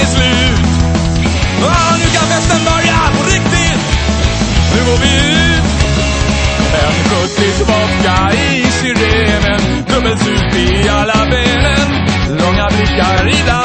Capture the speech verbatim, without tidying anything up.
är slut. Ja, nu kan festen börja på riktigt. Nu går vi ut. En sjuttio vodka i sirenen, dubbelsup i alla benen, långa blickar i